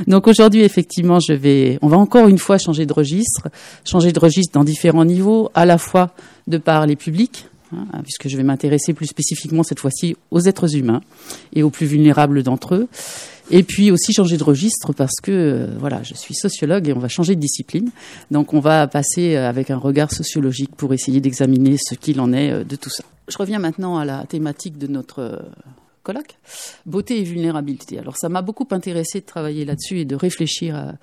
Donc aujourd'hui, effectivement, on va encore une fois changer de registre dans différents niveaux, à la fois de par les publics, puisque je vais m'intéresser plus spécifiquement cette fois-ci aux êtres humains et aux plus vulnérables d'entre eux. Et puis aussi changer de registre parce que, je suis sociologue et on va changer de discipline. Donc on va passer avec un regard sociologique pour essayer d'examiner ce qu'il en est de tout ça. Je reviens maintenant à la thématique de notre colloque, beauté et vulnérabilité. Alors ça m'a beaucoup intéressé de travailler là-dessus et de réfléchir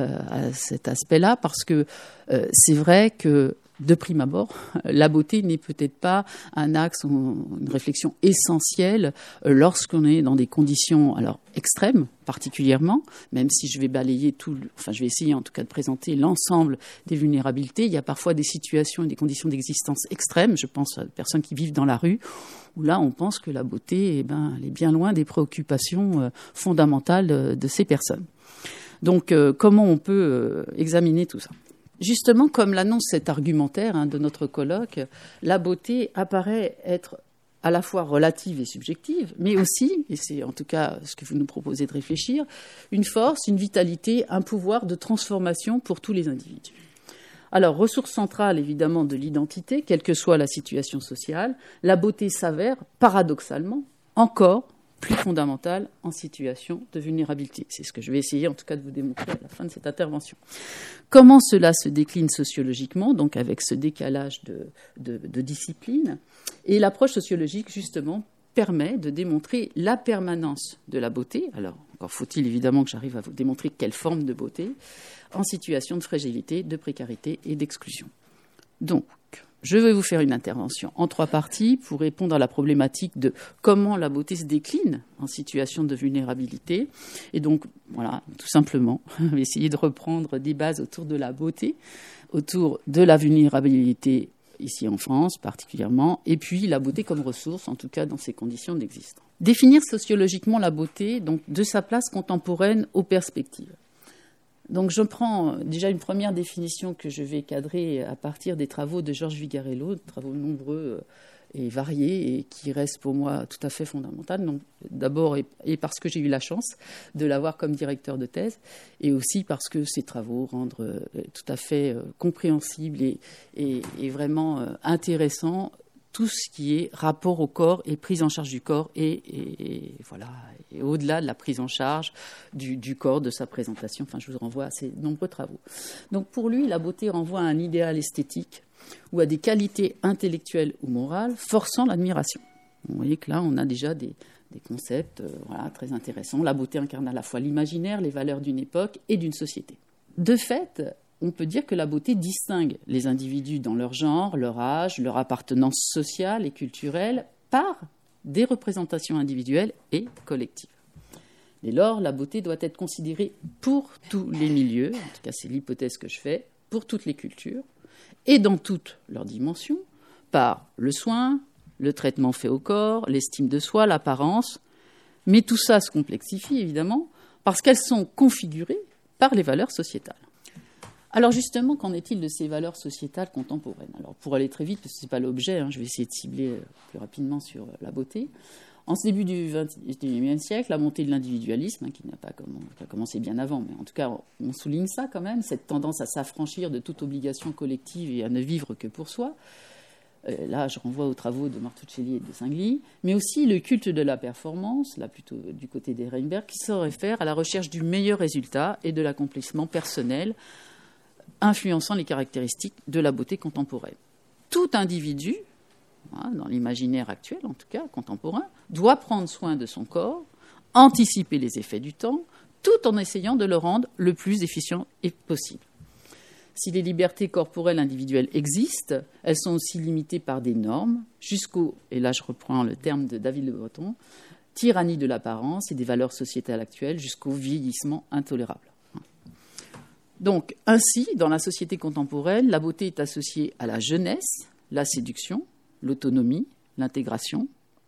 à cet aspect-là parce que c'est vrai que de prime abord, la beauté n'est peut-être pas un axe ou une réflexion essentielle lorsqu'on est dans des conditions extrêmes, particulièrement, même si je vais balayer je vais essayer en tout cas de présenter l'ensemble des vulnérabilités. Il y a parfois des situations et des conditions d'existence extrêmes. Je pense à des personnes qui vivent dans la rue, où là on pense que la beauté, elle est bien loin des préoccupations fondamentales de ces personnes. Donc comment on peut examiner tout ça ? Justement, comme l'annonce cet argumentaire de notre colloque, la beauté apparaît être à la fois relative et subjective, mais aussi, et c'est en tout cas ce que vous nous proposez de réfléchir, une force, une vitalité, un pouvoir de transformation pour tous les individus. Alors, ressource centrale évidemment de l'identité, quelle que soit la situation sociale, la beauté s'avère, paradoxalement, encore plus fondamentale en situation de vulnérabilité. C'est ce que je vais essayer en tout cas de vous démontrer à la fin de cette intervention. Comment cela se décline sociologiquement, donc avec ce décalage de discipline. Et l'approche sociologique, justement, permet de démontrer la permanence de la beauté. Alors, encore faut-il évidemment que j'arrive à vous démontrer quelle forme de beauté, en situation de fragilité, de précarité et d'exclusion. Donc, je vais vous faire une intervention en 3 parties pour répondre à la problématique de comment la beauté se décline en situation de vulnérabilité. Et donc, tout simplement, on va essayer de reprendre des bases autour de la beauté, autour de la vulnérabilité ici en France particulièrement, et puis la beauté comme ressource, en tout cas dans ces conditions d'existence. Définir sociologiquement la beauté, donc de sa place contemporaine aux perspectives. Donc je prends déjà une première définition que je vais cadrer à partir des travaux de Georges Vigarello, travaux nombreux et variés et qui restent pour moi tout à fait fondamentaux. Donc, d'abord et parce que j'ai eu la chance de l'avoir comme directeur de thèse et aussi parce que ces travaux rendent tout à fait compréhensibles et vraiment intéressants tout ce qui est rapport au corps et prise en charge du corps et au-delà de la prise en charge du corps, de sa présentation. Enfin, je vous renvoie à ces nombreux travaux. Donc, pour lui, la beauté renvoie à un idéal esthétique ou à des qualités intellectuelles ou morales forçant l'admiration. Vous voyez que là, on a déjà des concepts très intéressants. La beauté incarne à la fois l'imaginaire, les valeurs d'une époque et d'une société. De fait, on peut dire que la beauté distingue les individus dans leur genre, leur âge, leur appartenance sociale et culturelle par des représentations individuelles et collectives. Dès lors, la beauté doit être considérée pour tous les milieux, en tout cas c'est l'hypothèse que je fais, pour toutes les cultures, et dans toutes leurs dimensions, par le soin, le traitement fait au corps, l'estime de soi, l'apparence, mais tout ça se complexifie évidemment parce qu'elles sont configurées par les valeurs sociétales. Alors justement, qu'en est-il de ces valeurs sociétales contemporaines ? Alors pour aller très vite, parce que ce n'est pas l'objet, je vais essayer de cibler plus rapidement sur la beauté. En ce début du XXIe siècle, la montée de l'individualisme, qui n'a pas commencé bien avant, mais en tout cas on souligne ça quand même, cette tendance à s'affranchir de toute obligation collective et à ne vivre que pour soi. Là, je renvoie aux travaux de Martuccelli et de Singly, mais aussi le culte de la performance, là plutôt du côté des Reinberg, qui se réfère à la recherche du meilleur résultat et de l'accomplissement personnel, influençant les caractéristiques de la beauté contemporaine. Tout individu, dans l'imaginaire actuel en tout cas, contemporain, doit prendre soin de son corps, anticiper les effets du temps, tout en essayant de le rendre le plus efficient possible. Si les libertés corporelles individuelles existent, elles sont aussi limitées par des normes, jusqu'au, et là je reprends le terme de David Le Breton, tyrannie de l'apparence et des valeurs sociétales actuelles jusqu'au vieillissement intolérable. Donc, ainsi, dans la société contemporaine, la beauté est associée à la jeunesse, la séduction, l'autonomie, l'intégration.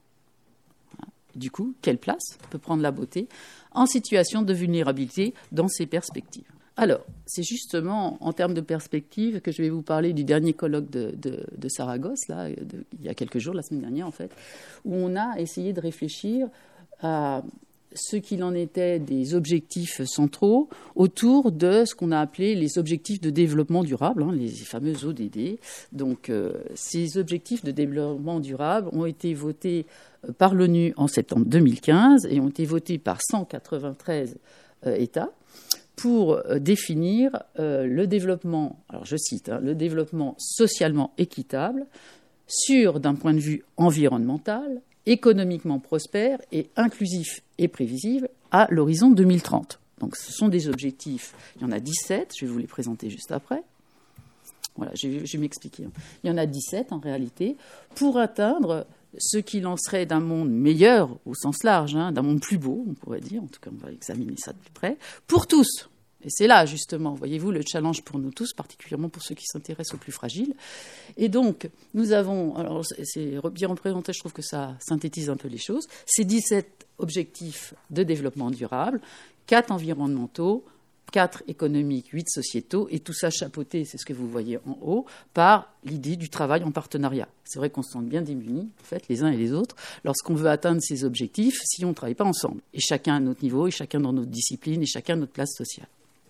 Du coup, quelle place peut prendre la beauté en situation de vulnérabilité dans ces perspectives ? Alors, c'est justement en termes de perspective que je vais vous parler du dernier colloque de Saragosse, là, il y a quelques jours, la semaine dernière en fait, où on a essayé de réfléchir à ce qu'il en était des objectifs centraux autour de ce qu'on a appelé les objectifs de développement durable, les fameux ODD. Donc, ces objectifs de développement durable ont été votés par l'ONU en septembre 2015 et ont été votés par 193 États pour définir le développement, alors je cite, le développement socialement équitable, sûr d'un point de vue environnemental, économiquement prospère et inclusif et prévisible à l'horizon 2030. Donc ce sont des objectifs, il y en a 17, je vais vous les présenter juste après. Voilà, je vais m'expliquer. Il y en a 17 en réalité, pour atteindre ce qu'il en serait d'un monde meilleur au sens large, d'un monde plus beau, on pourrait dire, en tout cas on va examiner ça de plus près, pour tous. Et c'est là, justement, voyez-vous, le challenge pour nous tous, particulièrement pour ceux qui s'intéressent aux plus fragiles. Et donc, nous avons, alors c'est bien représenté, je trouve que ça synthétise un peu les choses, ces 17 objectifs de développement durable, 4 environnementaux, 4 économiques, 8 sociétaux, et tout ça chapeauté, c'est ce que vous voyez en haut, par l'idée du travail en partenariat. C'est vrai qu'on se sent bien démunis, en fait, les uns et les autres, lorsqu'on veut atteindre ces objectifs, si on ne travaille pas ensemble, et chacun à notre niveau, et chacun dans notre discipline, et chacun à notre place sociale.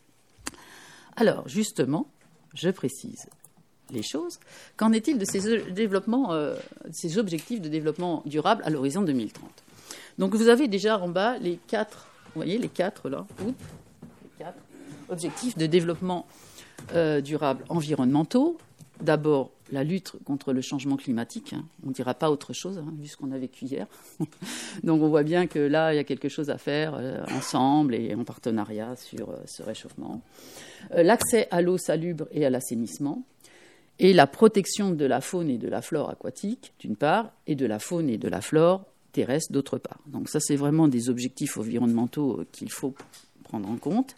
Alors, justement, je précise les choses. Qu'en est-il de ces objectifs de développement durable à l'horizon 2030 ? Donc, vous avez déjà en bas les 4, vous voyez, les 4 là, les 4 objectifs de développement durable environnementaux. D'abord, la lutte contre le changement climatique. On ne dira pas autre chose, vu ce qu'on a vécu hier. Donc on voit bien que là, il y a quelque chose à faire ensemble et en partenariat sur ce réchauffement. L'accès à l'eau salubre et à l'assainissement. Et la protection de la faune et de la flore aquatique, d'une part, et de la faune et de la flore terrestre, d'autre part. Donc ça, c'est vraiment des objectifs environnementaux qu'il faut prendre en compte.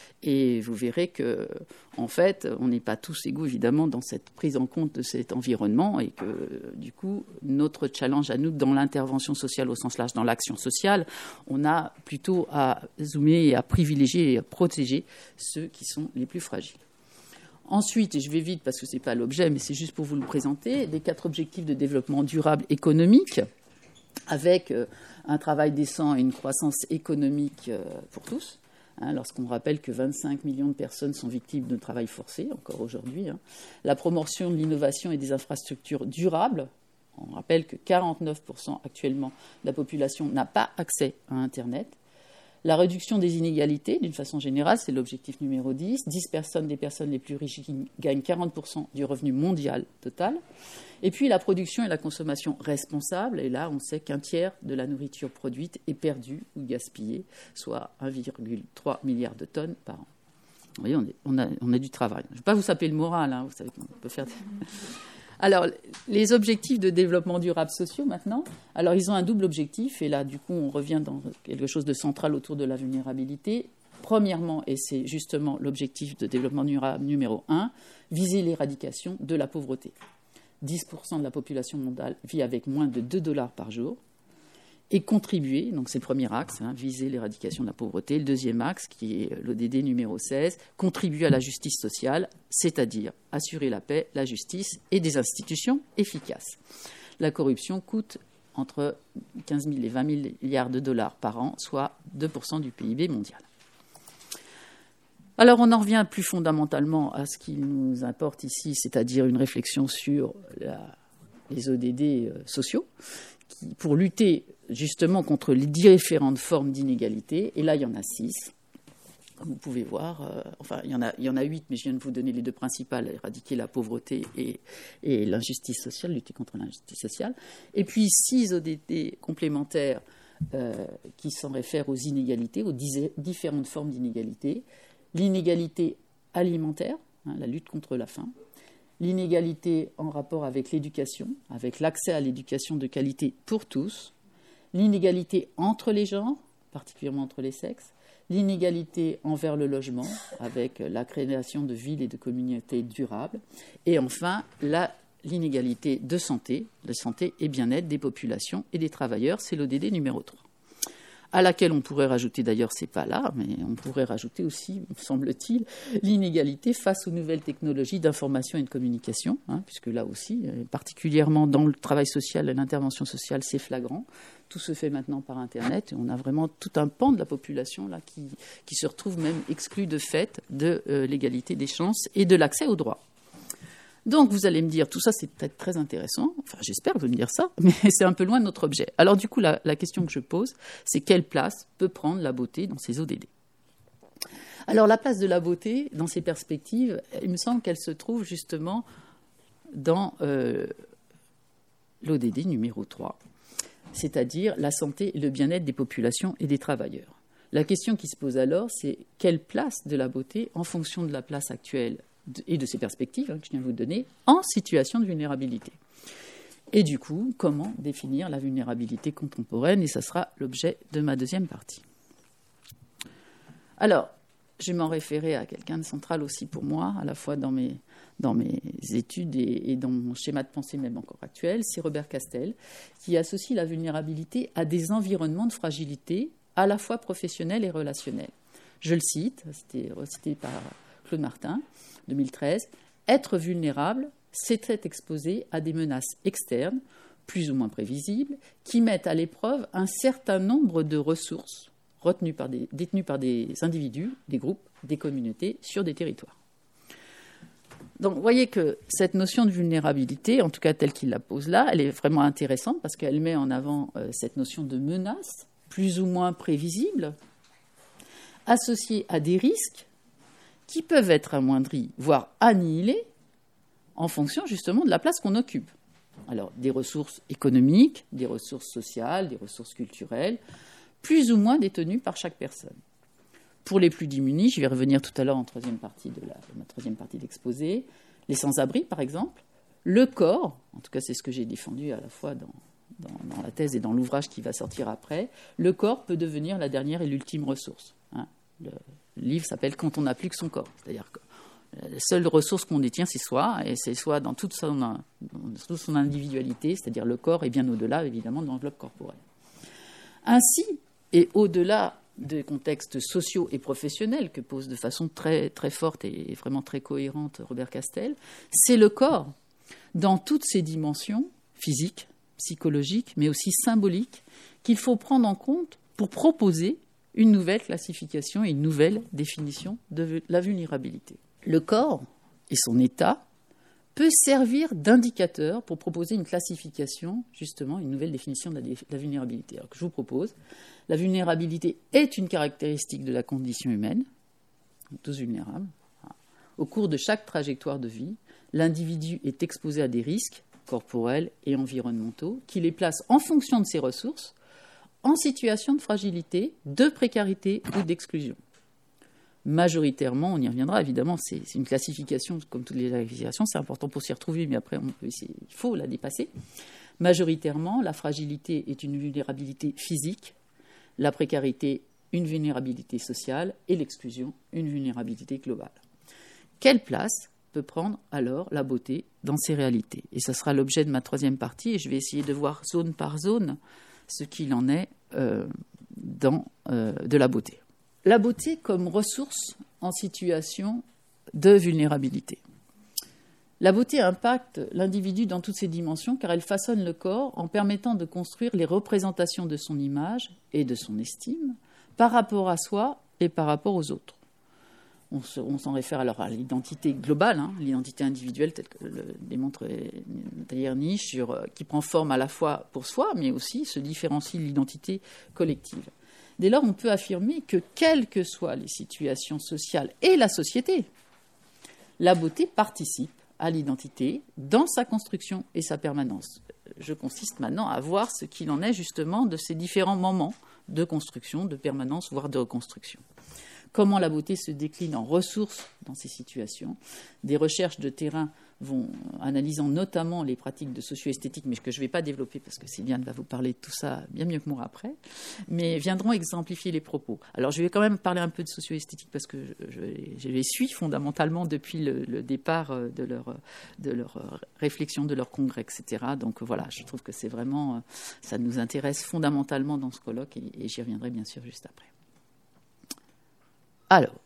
Et vous verrez que, en fait, on n'est pas tous égaux, évidemment, dans cette prise en compte de cet environnement et que, du coup, notre challenge à nous, dans l'intervention sociale au sens large, dans l'action sociale, on a plutôt à zoomer et à privilégier et à protéger ceux qui sont les plus fragiles. Ensuite, et je vais vite parce que ce n'est pas l'objet, mais c'est juste pour vous le présenter, les 4 objectifs de développement durable économique, avec un travail décent et une croissance économique pour tous. Lorsqu'on rappelle que 25 millions de personnes sont victimes de travail forcé, encore aujourd'hui. La promotion de l'innovation et des infrastructures durables. On rappelle que 49% actuellement de la population n'a pas accès à Internet. La réduction des inégalités, d'une façon générale, c'est l'objectif numéro 10. 10 personnes des personnes les plus riches qui gagnent 40% du revenu mondial total. Et puis la production et la consommation responsables. Et là, on sait qu'un tiers de la nourriture produite est perdue ou gaspillée, soit 1,3 milliard de tonnes par an. Vous voyez, on a du travail. Je ne vais pas vous saper le moral, vous savez qu'on peut faire... Alors, les objectifs de développement durable sociaux, maintenant, alors ils ont un double objectif, et là, du coup, on revient dans quelque chose de central autour de la vulnérabilité. Premièrement, et c'est justement l'objectif de développement durable numéro 1, viser l'éradication de la pauvreté. 10% de la population mondiale vit avec moins de $2 par jour, et contribuer, donc c'est le premier axe, viser l'éradication de la pauvreté. Le deuxième axe, qui est l'ODD numéro 16, contribuer à la justice sociale, c'est-à-dire assurer la paix, la justice et des institutions efficaces. La corruption coûte entre 15 000 et 20 000 milliards de dollars par an, soit 2% du PIB mondial. Alors on en revient plus fondamentalement à ce qui nous importe ici, c'est-à-dire une réflexion sur les ODD sociaux, pour lutter justement contre les différentes formes d'inégalité. Et là, il y en a 6. Comme vous pouvez voir, il y en a 8, mais je viens de vous donner les 2 principales, éradiquer la pauvreté et l'injustice sociale, lutter contre l'injustice sociale. Et puis 6 ODD complémentaires qui s'en réfèrent aux inégalités, aux différentes formes d'inégalité. L'inégalité alimentaire, la lutte contre la faim. L'inégalité en rapport avec l'éducation, avec l'accès à l'éducation de qualité pour tous, l'inégalité entre les genres, particulièrement entre les sexes, l'inégalité envers le logement, avec la création de villes et de communautés durables, et enfin l'inégalité de santé et bien-être des populations et des travailleurs, c'est l'ODD numéro 3. à laquelle on pourrait rajouter, d'ailleurs, c'est pas là, mais on pourrait rajouter aussi, semble-t-il, l'inégalité face aux nouvelles technologies d'information et de communication, puisque là aussi, particulièrement dans le travail social et l'intervention sociale, c'est flagrant. Tout se fait maintenant par Internet et on a vraiment tout un pan de la population là qui se retrouve même exclu de fait de l'égalité des chances et de l'accès aux droits. Donc vous allez me dire, tout ça c'est peut-être très intéressant, enfin j'espère que vous allez me dire ça, mais c'est un peu loin de notre objet. Alors du coup, la question que je pose, c'est quelle place peut prendre la beauté dans ces ODD ? Alors la place de la beauté dans ces perspectives, il me semble qu'elle se trouve justement dans l'ODD numéro 3, c'est-à-dire la santé et le bien-être des populations et des travailleurs. La question qui se pose alors, c'est quelle place de la beauté en fonction de la place actuelle et de ces perspectives que je viens de vous donner, en situation de vulnérabilité. Et du coup, comment définir la vulnérabilité contemporaine ? Et ça sera l'objet de ma deuxième partie. Alors, je vais m'en référer à quelqu'un de central aussi pour moi, à la fois dans mes études et dans mon schéma de pensée même encore actuel, c'est Robert Castel, qui associe la vulnérabilité à des environnements de fragilité, à la fois professionnels et relationnels. Je le cite, c'était recité par Claude Martin, 2013, « Être vulnérable, c'est être exposé à des menaces externes, plus ou moins prévisibles, qui mettent à l'épreuve un certain nombre de ressources détenues par des individus, des groupes, des communautés sur des territoires. » Donc, vous voyez que cette notion de vulnérabilité, en tout cas telle qu'il la pose là, elle est vraiment intéressante parce qu'elle met en avant cette notion de menace, plus ou moins prévisible, associée à des risques qui peuvent être amoindris, voire annihilés, en fonction justement de la place qu'on occupe. Alors, des ressources économiques, des ressources sociales, des ressources culturelles, plus ou moins détenues par chaque personne. Pour les plus démunis, je vais revenir tout à l'heure en troisième partie de ma troisième partie d'exposé, les sans-abri par exemple, le corps, en tout cas c'est ce que j'ai défendu à la fois dans la thèse et dans l'ouvrage qui va sortir après, le corps peut devenir la dernière et l'ultime ressource. Le livre s'appelle « Quand on n'a plus que son corps », c'est-à-dire que la seule ressource qu'on détient, c'est soi, et c'est soi dans toute son individualité, c'est-à-dire le corps est bien au-delà, évidemment, de l'enveloppe corporelle. Ainsi, et au-delà des contextes sociaux et professionnels que pose de façon très, très forte et vraiment très cohérente Robert Castel, c'est le corps, dans toutes ses dimensions physiques, psychologiques, mais aussi symboliques, qu'il faut prendre en compte pour proposer une nouvelle classification et une nouvelle définition de la vulnérabilité. Le corps et son état peut servir d'indicateur pour proposer une classification, justement, une nouvelle définition de la vulnérabilité. Alors que je vous propose, la vulnérabilité est une caractéristique de la condition humaine, tous vulnérables. Au cours de chaque trajectoire de vie, l'individu est exposé à des risques corporels et environnementaux qui les placent en fonction de ses ressources en situation de fragilité, de précarité ou d'exclusion. Majoritairement, on y reviendra évidemment, c'est une classification, comme toutes les classifications, c'est important pour s'y retrouver, mais après il faut la dépasser. Majoritairement, la fragilité est une vulnérabilité physique, la précarité une vulnérabilité sociale et l'exclusion une vulnérabilité globale. Quelle place peut prendre alors la beauté dans ces réalités ? Et ça sera l'objet de ma troisième partie, et je vais essayer de voir zone par zone ce qu'il en est de la beauté. La beauté comme ressource en situation de vulnérabilité. La beauté impacte l'individu dans toutes ses dimensions car elle façonne le corps en permettant de construire les représentations de son image et de son estime par rapport à soi et par rapport aux autres. On s'en réfère alors à l'identité globale, l'identité individuelle telle que le démontre Niche, qui prend forme à la fois pour soi mais aussi se différencie de l'identité collective. Dès lors, on peut affirmer que, quelles que soient les situations sociales et la société, la beauté participe à l'identité dans sa construction et sa permanence. Je consiste maintenant à voir ce qu'il en est justement de ces différents moments de construction, de permanence, voire de reconstruction. Comment la beauté se décline en ressources dans ces situations. Des recherches de terrain analysant notamment les pratiques de socio-esthétique, mais que je ne vais pas développer parce que Sylviane va vous parler de tout ça bien mieux que moi après, mais viendront exemplifier les propos. Alors je vais quand même parler un peu de socio-esthétique parce que je les suis fondamentalement depuis le départ de leur réflexion, de leur congrès, etc. Donc voilà, je trouve que c'est vraiment, ça nous intéresse fondamentalement dans ce colloque et j'y reviendrai bien sûr juste après. Alors,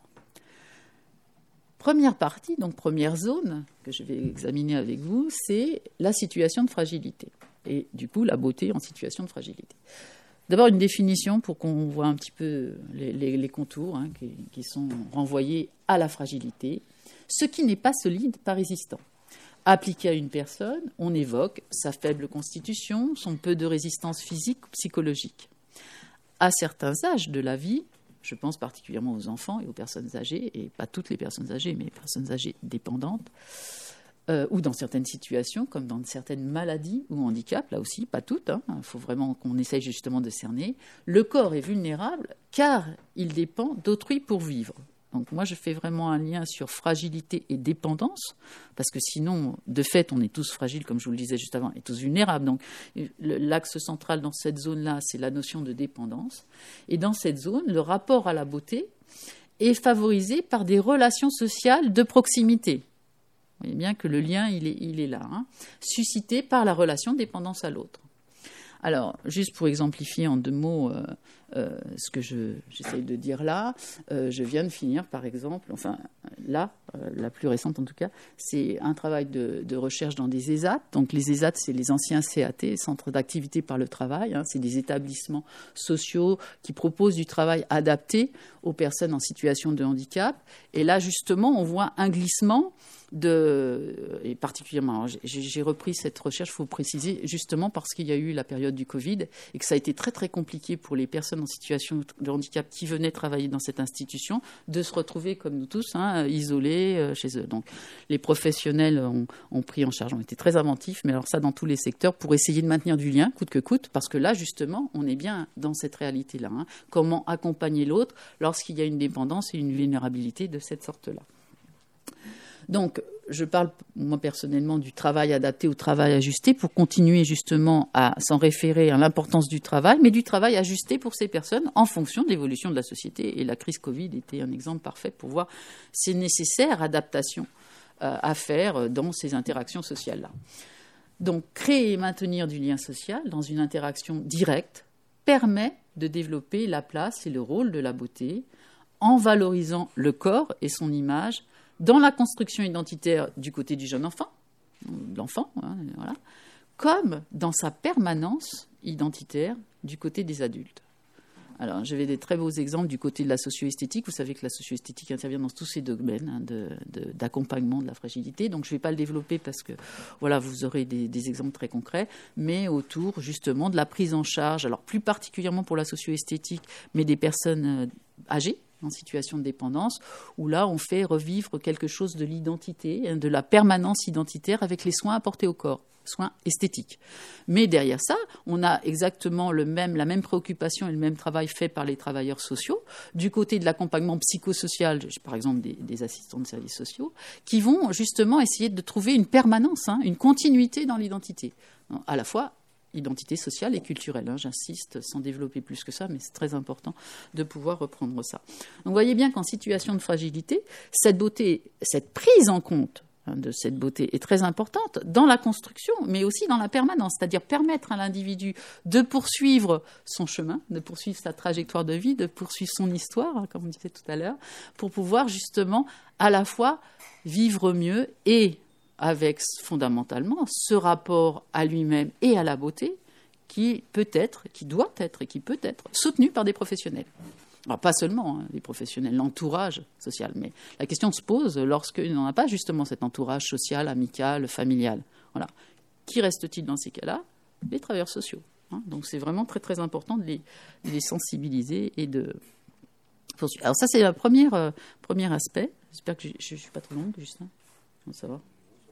première partie, donc première zone que je vais examiner avec vous, c'est la situation de fragilité. Et du coup, la beauté en situation de fragilité. D'abord, une définition pour qu'on voit un petit peu les contours qui sont renvoyés à la fragilité. Ce qui n'est pas solide, pas résistant. Appliqué à une personne, on évoque sa faible constitution, son peu de résistance physique ou psychologique. À certains âges de la vie, je pense particulièrement aux enfants et aux personnes âgées, et pas toutes les personnes âgées, mais les personnes âgées dépendantes, ou dans certaines situations, comme dans certaines maladies ou handicaps, là aussi, pas toutes, il faut vraiment qu'on essaye justement de cerner. Le corps est vulnérable car il dépend d'autrui pour vivre. Donc moi, je fais vraiment un lien sur fragilité et dépendance, parce que sinon, de fait, on est tous fragiles, comme je vous le disais juste avant, et tous vulnérables. Donc l'axe central dans cette zone-là, c'est la notion de dépendance. Et dans cette zone, le rapport à la beauté est favorisé par des relations sociales de proximité. Vous voyez bien que le lien, il est là, suscité par la relation de dépendance à l'autre. Alors, juste pour exemplifier en 2 mots ce que j'essaye de dire là, je viens de finir, par exemple, enfin, là, la plus récente en tout cas, c'est un travail de recherche dans des ESAT. Donc, les ESAT, c'est les anciens CAT, Centres d'activité par le travail. C'est des établissements sociaux qui proposent du travail adapté aux personnes en situation de handicap. Et là, justement, on voit un glissement et particulièrement, j'ai repris cette recherche, il faut préciser, justement parce qu'il y a eu la période du Covid et que ça a été très très compliqué pour les personnes en situation de handicap qui venaient travailler dans cette institution de se retrouver comme nous tous, isolés chez eux. Donc les professionnels ont pris en charge, ont été très inventifs, mais alors ça dans tous les secteurs pour essayer de maintenir du lien coûte que coûte, parce que là justement on est bien dans cette réalité-là. Comment accompagner l'autre lorsqu'il y a une dépendance et une vulnérabilité de cette sorte-là. Donc, je parle, moi, personnellement, du travail adapté au travail ajusté pour continuer justement à s'en référer à l'importance du travail, mais du travail ajusté pour ces personnes en fonction de l'évolution de la société. Et la crise Covid était un exemple parfait pour voir ces nécessaires adaptations à faire dans ces interactions sociales-là. Donc, créer et maintenir du lien social dans une interaction directe permet de développer la place et le rôle de la beauté en valorisant le corps et son image dans la construction identitaire du côté du jeune enfant, de l'enfant, voilà, comme dans sa permanence identitaire du côté des adultes. Alors, j'avais des très beaux exemples du côté de la socio-esthétique. Vous savez que la socio-esthétique intervient dans tous ces domaines d'accompagnement de la fragilité. Donc, je ne vais pas le développer parce que, voilà, vous aurez des exemples très concrets, mais autour, justement, de la prise en charge, alors plus particulièrement pour la socio-esthétique, mais des personnes âgées, en situation de dépendance, où là, on fait revivre quelque chose de l'identité, de la permanence identitaire avec les soins apportés au corps, soins esthétiques. Mais derrière ça, on a exactement la même préoccupation et le même travail fait par les travailleurs sociaux, du côté de l'accompagnement psychosocial, par exemple des assistants de services sociaux, qui vont justement essayer de trouver une permanence, une continuité dans l'identité, à la fois identité sociale et culturelle. J'insiste, sans développer plus que ça, mais c'est très important de pouvoir reprendre ça. Donc vous voyez bien qu'en situation de fragilité, cette beauté, cette prise en compte de cette beauté est très importante dans la construction, mais aussi dans la permanence, c'est-à-dire permettre à l'individu de poursuivre son chemin, de poursuivre sa trajectoire de vie, de poursuivre son histoire, comme on disait tout à l'heure, pour pouvoir justement à la fois vivre mieux et avec fondamentalement ce rapport à lui-même et à la beauté qui peut être, qui doit être et qui peut être soutenu par des professionnels. Alors pas seulement les professionnels, l'entourage social, mais la question se pose lorsqu'il n'en a pas justement cet entourage social, amical, familial. Voilà. Qui reste-t-il dans ces cas-là ? Les travailleurs sociaux. Donc c'est vraiment très très important de les sensibiliser et de poursuivre. Alors ça c'est le premier aspect. J'espère que je ne suis pas trop longue, Justin. Ça va.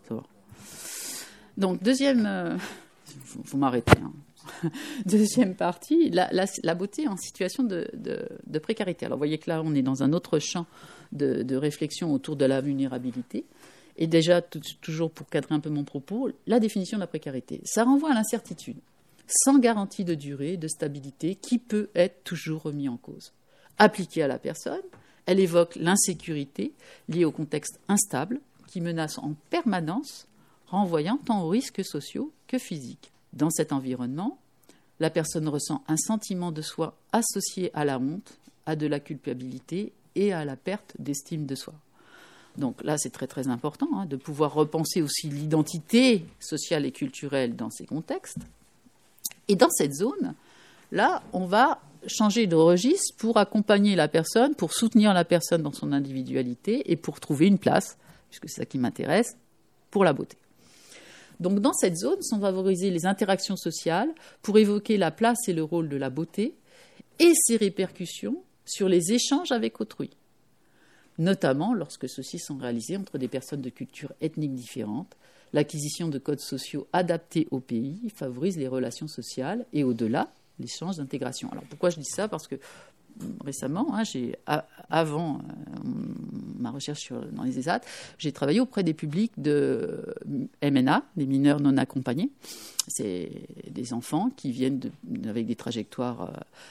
Donc, deuxième... faut m'arrêter. Deuxième partie, la beauté en situation de précarité. Alors, vous voyez que là, on est dans un autre champ de réflexion autour de la vulnérabilité. Et déjà, toujours pour cadrer un peu mon propos, la définition de la précarité. Ça renvoie à l'incertitude, sans garantie de durée, de stabilité, qui peut être toujours remis en cause. Appliquée à la personne, elle évoque l'insécurité liée au contexte instable, qui menace en permanence, renvoyant tant aux risques sociaux que physiques. Dans cet environnement, la personne ressent un sentiment de soi associé à la honte, à de la culpabilité et à la perte d'estime de soi. Donc là, c'est très très important de pouvoir repenser aussi l'identité sociale et culturelle dans ces contextes. Et dans cette zone, là, on va changer de registre pour accompagner la personne, pour soutenir la personne dans son individualité et pour trouver une place, puisque c'est ça qui m'intéresse, pour la beauté. Donc dans cette zone sont favorisées les interactions sociales pour évoquer la place et le rôle de la beauté et ses répercussions sur les échanges avec autrui, notamment lorsque ceux-ci sont réalisés entre des personnes de cultures ethniques différentes. L'acquisition de codes sociaux adaptés au pays favorise les relations sociales et au-delà, l'échange d'intégration. Alors pourquoi je dis ça ? Parce que récemment, avant ma recherche dans les ESAT, j'ai travaillé auprès des publics de MNA, des mineurs non accompagnés. C'est des enfants qui viennent avec des trajectoires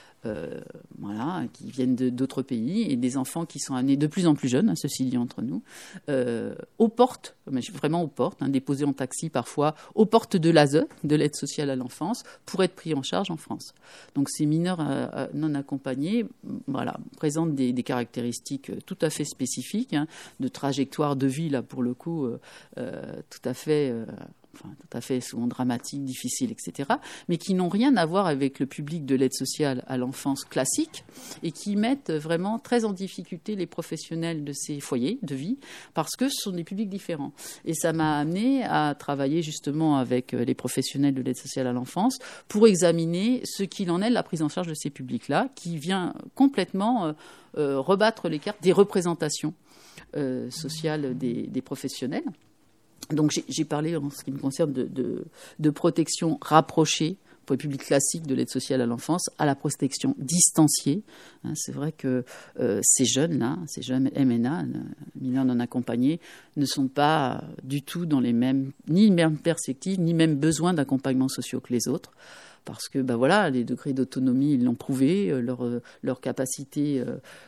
qui viennent d'autres pays, et des enfants qui sont amenés de plus en plus jeunes, ceci dit entre nous, aux portes, mais vraiment aux portes, déposés en taxi parfois, aux portes de l'ASE, de l'aide sociale à l'enfance, pour être pris en charge en France. Donc ces mineurs non accompagnés présentent des caractéristiques tout à fait spécifiques, de trajectoire de vie, là pour le coup, tout à fait souvent dramatiques, difficiles, etc., mais qui n'ont rien à voir avec le public de l'aide sociale à l'enfance classique et qui mettent vraiment très en difficulté les professionnels de ces foyers de vie parce que ce sont des publics différents. Et ça m'a amené à travailler justement avec les professionnels de l'aide sociale à l'enfance pour examiner ce qu'il en est de la prise en charge de ces publics-là, qui vient complètement rebattre les cartes des représentations sociales des professionnels. Donc j'ai parlé, en ce qui me concerne, de protection rapprochée pour les publics classiques de l'aide sociale à l'enfance à la protection distanciée. C'est vrai que ces jeunes-là, ces jeunes MNA, mineurs non accompagnés, ne sont pas du tout dans ni les mêmes perspectives, ni même besoins d'accompagnement social que les autres. Parce que les degrés d'autonomie, ils l'ont prouvé, leur capacité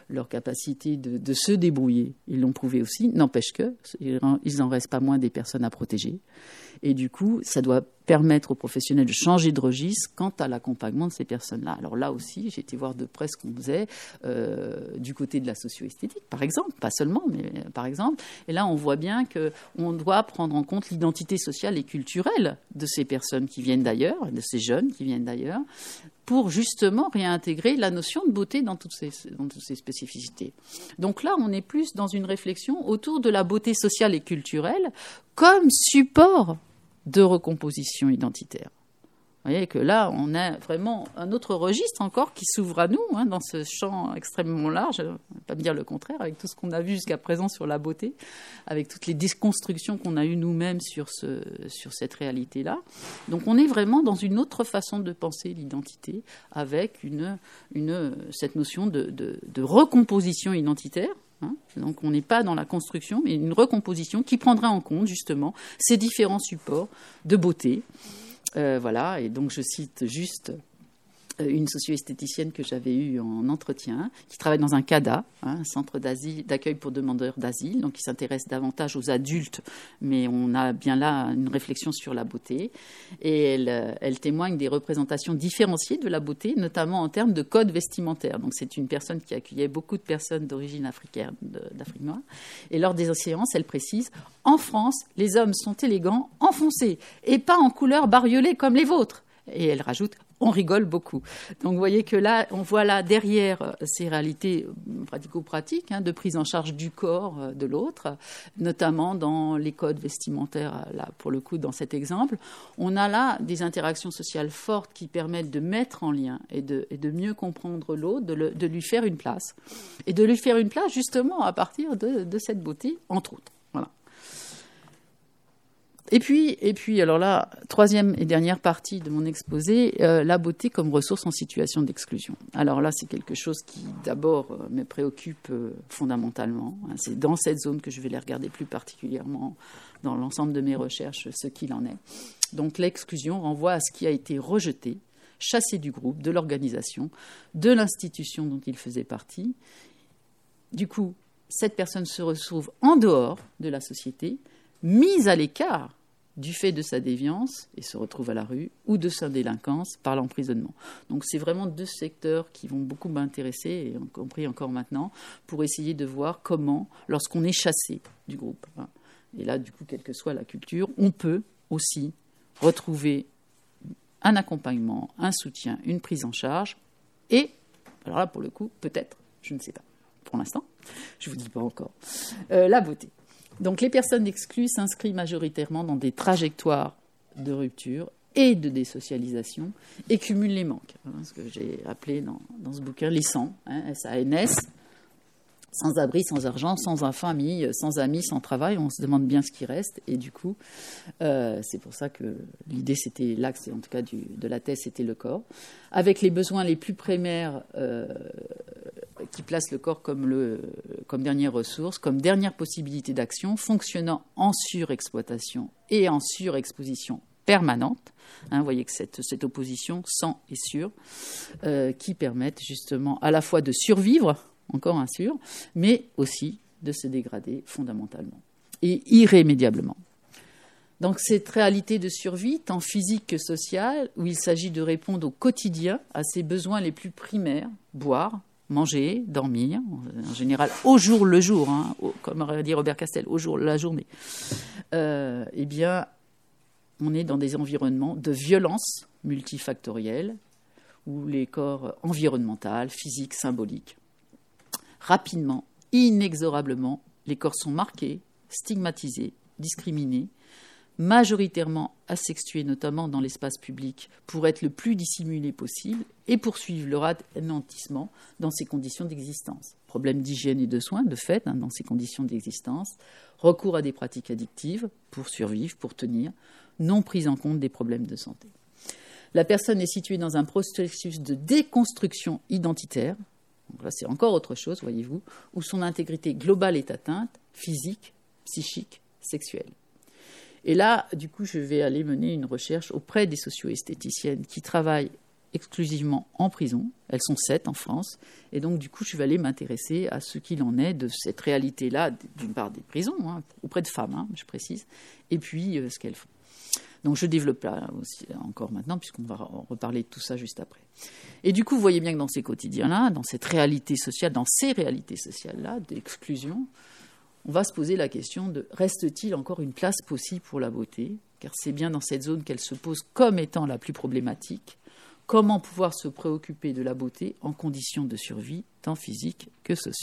de se débrouiller, ils l'ont prouvé aussi. N'empêche qu'ils n'en restent pas moins des personnes à protéger. Et du coup, ça doit permettre aux professionnels de changer de registre quant à l'accompagnement de ces personnes-là. Alors là aussi, j'ai été voir de près ce qu'on faisait du côté de la socio-esthétique, par exemple, pas seulement, mais par exemple. Et là, on voit bien qu'on doit prendre en compte l'identité sociale et culturelle de ces personnes qui viennent d'ailleurs, de ces jeunes qui viennent d'ailleurs, pour justement réintégrer la notion de beauté dans toutes ces spécificités. Donc là, on est plus dans une réflexion autour de la beauté sociale et culturelle comme support de recomposition identitaire. Vous voyez que là, on a vraiment un autre registre encore qui s'ouvre à nous, dans ce champ extrêmement large, je ne vais pas me dire le contraire, avec tout ce qu'on a vu jusqu'à présent sur la beauté, avec toutes les déconstructions qu'on a eues nous-mêmes sur cette réalité-là. Donc on est vraiment dans une autre façon de penser l'identité, avec cette notion de recomposition identitaire. Donc on n'est pas dans la construction, mais une recomposition qui prendra en compte justement ces différents supports de beauté. Et donc je cite juste une socio-esthéticienne que j'avais eue en entretien, qui travaille dans un CADA, un centre d'accueil pour demandeurs d'asile, donc qui s'intéresse davantage aux adultes, mais on a bien là une réflexion sur la beauté. Et elle témoigne des représentations différenciées de la beauté, notamment en termes de code vestimentaire. Donc c'est une personne qui accueillait beaucoup de personnes d'origine africaine, d'Afrique noire. Et lors des séances, elle précise: en France, les hommes sont élégants, enfoncés, et pas en couleur bariolée comme les vôtres. Et elle rajoute: on rigole beaucoup. Donc vous voyez que là, on voit là derrière ces réalités pratico-pratiques de prise en charge du corps de l'autre, notamment dans les codes vestimentaires, là pour le coup dans cet exemple, on a là des interactions sociales fortes qui permettent de mettre en lien et de mieux comprendre l'autre, de lui faire une place. Et de lui faire une place justement à partir de cette beauté, entre autres. Voilà. Et puis, alors là, troisième et dernière partie de mon exposé, la beauté comme ressource en situation d'exclusion. Alors là, c'est quelque chose qui, d'abord, me préoccupe fondamentalement. C'est dans cette zone que je vais les regarder plus particulièrement dans l'ensemble de mes recherches, ce qu'il en est. Donc l'exclusion renvoie à ce qui a été rejeté, chassé du groupe, de l'organisation, de l'institution dont il faisait partie. Du coup, cette personne se retrouve en dehors de la société, mise à l'écart du fait de sa déviance et se retrouve à la rue, ou de sa délinquance par l'emprisonnement. Donc c'est vraiment deux secteurs qui vont beaucoup m'intéresser, et y compris encore maintenant, pour essayer de voir comment, lorsqu'on est chassé du groupe, et là du coup quelle que soit la culture, on peut aussi retrouver un accompagnement, un soutien, une prise en charge, et, alors là pour le coup, peut-être, je ne sais pas, pour l'instant, je ne vous dis pas encore, la beauté. Donc les personnes exclues s'inscrivent majoritairement dans des trajectoires de rupture et de désocialisation et cumulent les manques. Ce que j'ai appelé dans ce bouquin les SANS, S-A-N-S, sans abri, sans argent, sans famille, sans amis, sans travail. On se demande bien ce qui reste. Et du coup, c'est pour ça que l'idée, c'était l'axe, en tout cas de la thèse, c'était le corps. Avec les besoins les plus primaires qui placent le corps comme dernière ressource, comme dernière possibilité d'action, fonctionnant en surexploitation et en surexposition permanente. Vous voyez que cette opposition sans et sur, qui permettent justement à la fois de survivre, encore un sur, mais aussi de se dégrader fondamentalement et irrémédiablement. Donc cette réalité de survie, tant physique que sociale, où il s'agit de répondre au quotidien à ses besoins les plus primaires, boire, manger, dormir, en général au jour le jour, comme aurait dit Robert Castel, au jour la journée, eh bien, on est dans des environnements de violence multifactorielle, où les corps environnementaux, physiques, symboliques, rapidement, inexorablement, les corps sont marqués, stigmatisés, discriminés, majoritairement asexués, notamment dans l'espace public, pour être le plus dissimulé possible et poursuivre leur anéantissement dans ces conditions d'existence. Problème d'hygiène et de soins, de fait, dans ces conditions d'existence, recours à des pratiques addictives pour survivre, pour tenir, non prise en compte des problèmes de santé. La personne est située dans un processus de déconstruction identitaire. Donc là, c'est encore autre chose, voyez-vous, où son intégrité globale est atteinte, physique, psychique, sexuelle. Et là, du coup, je vais aller mener une recherche auprès des socio-esthéticiennes qui travaillent exclusivement en prison. Elles sont 7 en France. Et donc, du coup, je vais aller m'intéresser à ce qu'il en est de cette réalité-là, d'une part des prisons, auprès de femmes, je précise, et puis ce qu'elles font. Donc je développe là aussi encore maintenant, puisqu'on va reparler de tout ça juste après. Et du coup, vous voyez bien que dans ces quotidiens-là, dans cette réalité sociale, dans ces réalités sociales-là, d'exclusion, on va se poser la question de reste-t-il encore une place possible pour la beauté ? Car c'est bien dans cette zone qu'elle se pose comme étant la plus problématique. Comment pouvoir se préoccuper de la beauté en conditions de survie, tant physique que sociale ?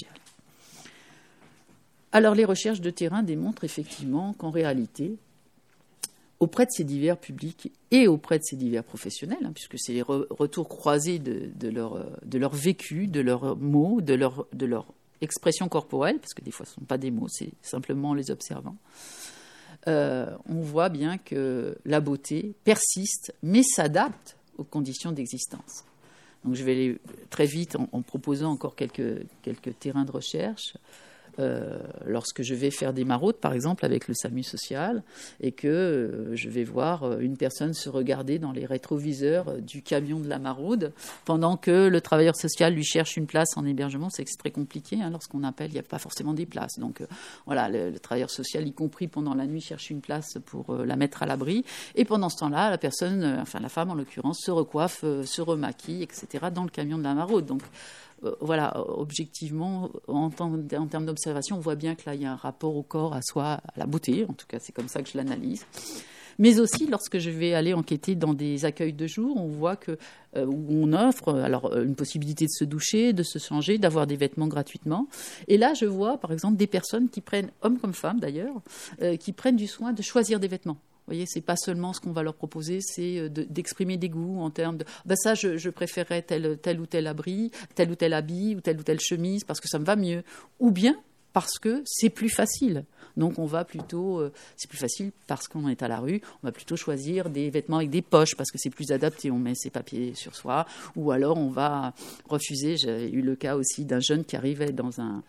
Alors les recherches de terrain démontrent effectivement qu'en réalité, auprès de ces divers publics et auprès de ces divers professionnels, puisque c'est les retours croisés de leur vécu, de leurs mots, de leur expression corporelle, parce que des fois ce ne sont pas des mots, c'est simplement en les observant, on voit bien que la beauté persiste, mais s'adapte aux conditions d'existence. Donc je vais aller très vite en proposant encore quelques terrains de recherche. Lorsque je vais faire des maraudes, par exemple, avec le SAMU social, et que je vais voir une personne se regarder dans les rétroviseurs du camion de la maraude, pendant que le travailleur social lui cherche une place en hébergement, c'est très compliqué. Lorsqu'on appelle, il n'y a pas forcément des places. Donc voilà, le travailleur social, y compris pendant la nuit, cherche une place pour la mettre à l'abri. Et pendant ce temps-là, la personne, la femme en l'occurrence, se recoiffe, se remaquille, etc., dans le camion de la maraude. Donc voilà, objectivement, en termes d'observation, on voit bien que là, il y a un rapport au corps, à soi, à la beauté. En tout cas, c'est comme ça que je l'analyse. Mais aussi, lorsque je vais aller enquêter dans des accueils de jour, on voit que où on offre une possibilité de se doucher, de se changer, d'avoir des vêtements gratuitement. Et là, je vois, par exemple, des personnes qui prennent, hommes comme femmes d'ailleurs, qui prennent du soin de choisir des vêtements. Vous voyez, c'est pas seulement ce qu'on va leur proposer, c'est d'exprimer des goûts en termes de ça, je préférerais tel ou tel abri, tel ou tel habit ou telle chemise parce que ça me va mieux. Ou bien parce que c'est plus facile. Donc on va plutôt, c'est plus facile parce qu'on est à la rue, on va plutôt choisir des vêtements avec des poches parce que c'est plus adapté, on met ses papiers sur soi, ou alors on va refuser. J'ai eu le cas aussi d'un jeune qui arrivait dans un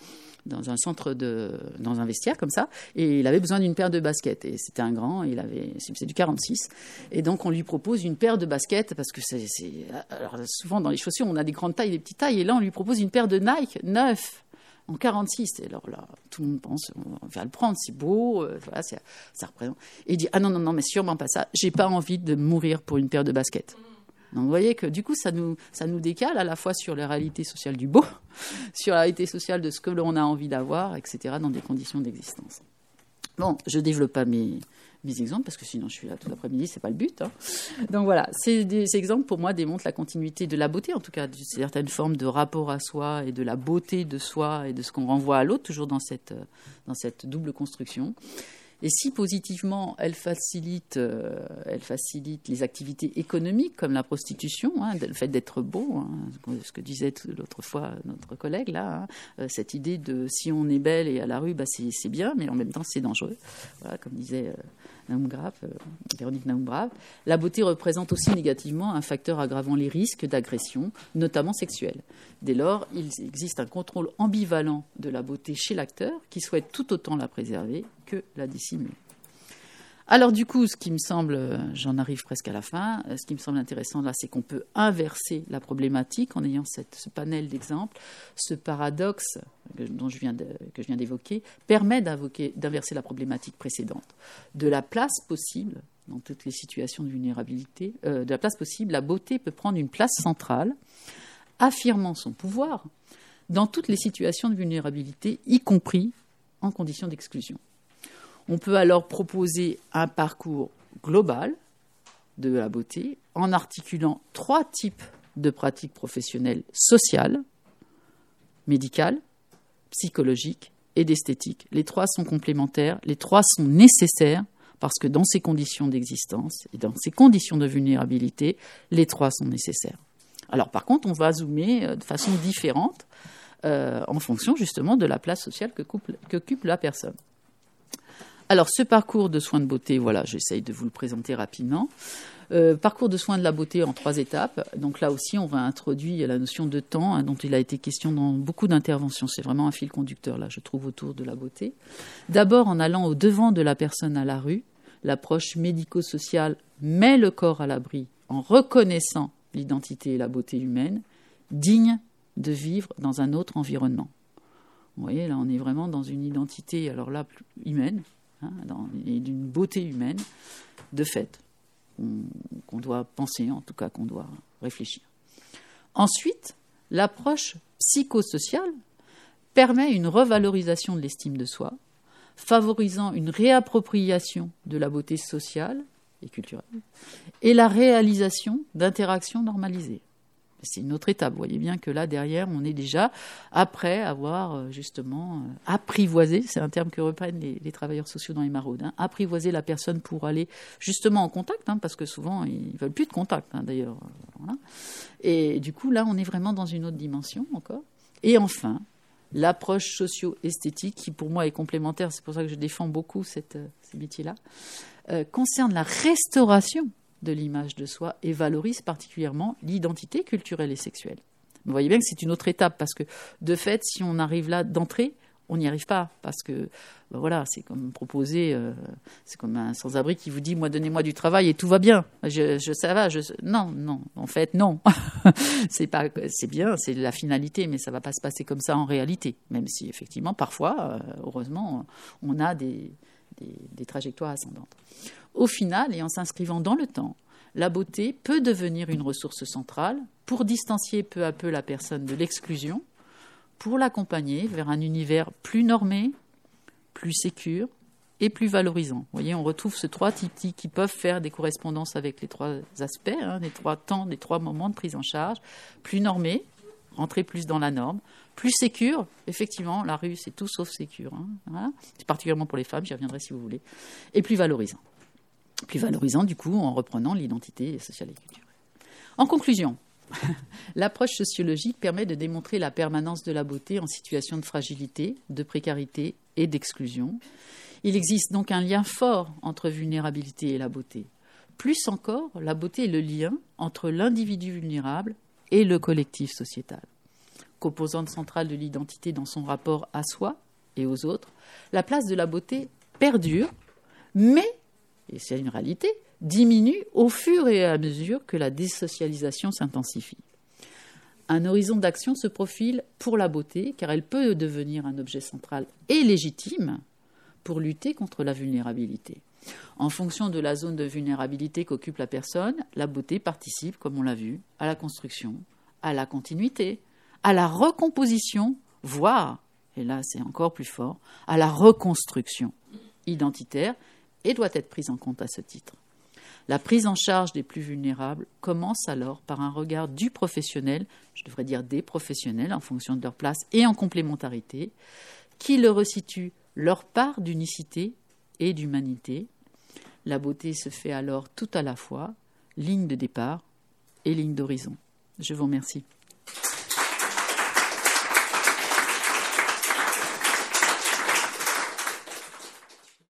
vestiaire comme ça, et il avait besoin d'une paire de baskets. Et c'était un grand, c'est du 46. Et donc, on lui propose une paire de baskets, parce que alors, souvent, dans les chaussures, on a des grandes tailles, des petites tailles, et là, on lui propose une paire de Nike 9 en 46. Et alors là, tout le monde pense, on va le prendre, c'est beau, voilà, ça représente. Et il dit, ah non, mais sûrement pas ça, j'ai pas envie de mourir pour une paire de baskets. Donc vous voyez que du coup, ça nous décale à la fois sur la réalité sociale du beau, sur la réalité sociale de ce que l'on a envie d'avoir, etc., dans des conditions d'existence. Bon, je ne développe pas mes exemples, parce que sinon je suis là tout l'après-midi, c'est pas le but. Donc voilà, ces exemples, pour moi, démontrent la continuité de la beauté, en tout cas, d'une certaine forme de rapport à soi et de la beauté de soi et de ce qu'on renvoie à l'autre, toujours dans cette double construction. Et si positivement, elle facilite les activités économiques comme la prostitution, le fait d'être beau, ce que disait l'autre fois notre collègue là, cette idée de si on est belle et à la rue, c'est bien, mais en même temps c'est dangereux. Voilà, comme disait Véronique Naoum-Grave. La beauté représente aussi négativement un facteur aggravant les risques d'agression, notamment sexuelle. Dès lors, il existe un contrôle ambivalent de la beauté chez l'acteur qui souhaite tout autant la préserver que la dissimuler. Alors du coup, ce qui me semble, j'en arrive presque à la fin, ce qui me semble intéressant là, c'est qu'on peut inverser la problématique en ayant ce panel d'exemples. Ce paradoxe que je viens d'évoquer permet d'inverser la problématique précédente. De la place possible, dans toutes les situations de vulnérabilité, de la place possible, la beauté peut prendre une place centrale, affirmant son pouvoir dans toutes les situations de vulnérabilité, y compris en conditions d'exclusion. On peut alors proposer un parcours global de la beauté en articulant 3 types de pratiques professionnelles sociales, médicales, psychologiques et d'esthétique. Les 3 sont complémentaires, les 3 sont nécessaires parce que dans ces conditions d'existence et dans ces conditions de vulnérabilité, les 3 sont nécessaires. Alors par contre, on va zoomer de façon différente en fonction justement de la place sociale qu'occupe la personne. Alors, ce parcours de soins de beauté, voilà, j'essaye de vous le présenter rapidement. Parcours de soins de la beauté en 3 étapes. Donc là aussi, on va introduire la notion de temps, dont il a été question dans beaucoup d'interventions. C'est vraiment un fil conducteur, là, je trouve, autour de la beauté. D'abord, en allant au devant de la personne à la rue, l'approche médico-sociale met le corps à l'abri en reconnaissant l'identité et la beauté humaine, digne de vivre dans un autre environnement. Vous voyez, là, on est vraiment dans une identité, alors là, plus humaine, et d'une beauté humaine, de fait, qu'on doit penser, en tout cas qu'on doit réfléchir. Ensuite, l'approche psychosociale permet une revalorisation de l'estime de soi, favorisant une réappropriation de la beauté sociale et culturelle, et la réalisation d'interactions normalisées. C'est une autre étape. Vous voyez bien que là, derrière, on est déjà après avoir justement apprivoisé, c'est un terme que reprennent les travailleurs sociaux dans les maraudes, apprivoiser la personne pour aller justement en contact, parce que souvent, ils ne veulent plus de contact, d'ailleurs. Voilà. Et du coup, là, on est vraiment dans une autre dimension encore. Et enfin, l'approche socio-esthétique, qui pour moi est complémentaire, c'est pour ça que je défends beaucoup ces métiers-là, concerne la restauration de l'image de soi et valorise particulièrement l'identité culturelle et sexuelle. Vous voyez bien que c'est une autre étape parce que, de fait, si on arrive là d'entrée, on n'y arrive pas parce que, voilà, c'est comme proposer, c'est comme un sans-abri qui vous dit, moi, donnez-moi du travail et tout va bien. Ça va. Non, en fait, non. C'est bien, c'est la finalité, mais ça va pas se passer comme ça en réalité. Même si, effectivement, parfois, heureusement, on a des trajectoires ascendantes. Au final, et en s'inscrivant dans le temps, la beauté peut devenir une ressource centrale pour distancier peu à peu la personne de l'exclusion, pour l'accompagner vers un univers plus normé, plus sécure et plus valorisant. Vous voyez, on retrouve ces 3 types qui peuvent faire des correspondances avec les 3 aspects, les 3 temps, les 3 moments de prise en charge. Plus normé, rentrer plus dans la norme. Plus sécure, effectivement, la rue, c'est tout sauf sécure. Voilà. C'est particulièrement pour les femmes, j'y reviendrai si vous voulez. Et plus valorisant. Plus valorisant, du coup, en reprenant l'identité sociale et culturelle. En conclusion, L'approche sociologique permet de démontrer la permanence de la beauté en situation de fragilité, de précarité et d'exclusion. Il existe donc un lien fort entre vulnérabilité et la beauté. Plus encore, la beauté est le lien entre l'individu vulnérable et le collectif sociétal. Composante centrale de l'identité dans son rapport à soi et aux autres, la place de la beauté perdure, mais, et c'est une réalité, diminue au fur et à mesure que la désocialisation s'intensifie. Un horizon d'action se profile pour la beauté, car elle peut devenir un objet central et légitime pour lutter contre la vulnérabilité. En fonction de la zone de vulnérabilité qu'occupe la personne, la beauté participe, comme on l'a vu, à la construction, à la continuité, à la recomposition, voire, et là c'est encore plus fort, à la reconstruction identitaire et doit être prise en compte à ce titre. La prise en charge des plus vulnérables commence alors par un regard du professionnel, je devrais dire des professionnels en fonction de leur place et en complémentarité, qui leur resitue leur part d'unicité et d'humanité. La beauté se fait alors tout à la fois, ligne de départ et ligne d'horizon. Je vous remercie.